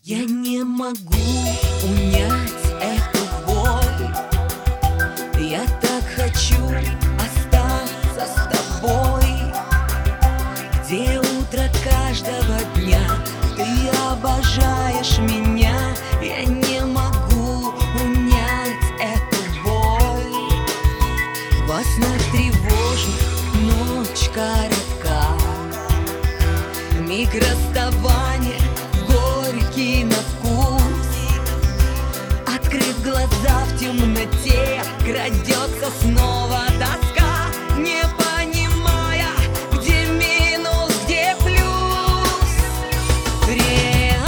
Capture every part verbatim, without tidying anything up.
Я не могу унять эту боль. Я так хочу остаться с тобой, где утро каждого дня ты обожаешь меня. Я не могу унять эту боль. Во снах тревожных ночь коротка, миг расставания горький на вкус. Открыв глаза в темноте, крадется снова тоска, не понимая, где минус, где плюс. Реальность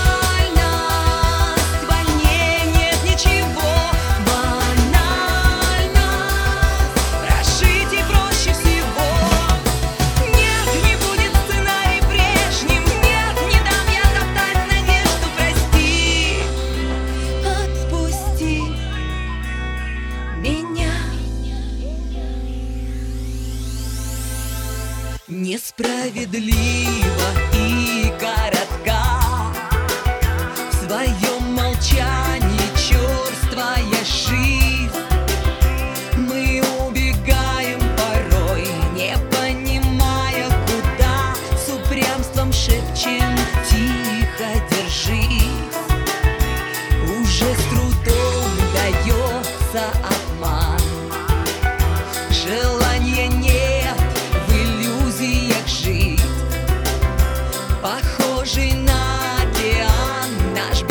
больнее нет ничего, банальность прожить и проще всего. Нет, не будет сценарий прежним, нет, не дам я топтать надежду, прости, отпусти меня. Несправедливо и коротка в своем молчании черствая жизнь. Мы убегаем порой, не понимая куда, с упрямством шепчем тихо держись. Уже с трудом дается обман, желания нет в иллюзиях жить. Похожий на океан наш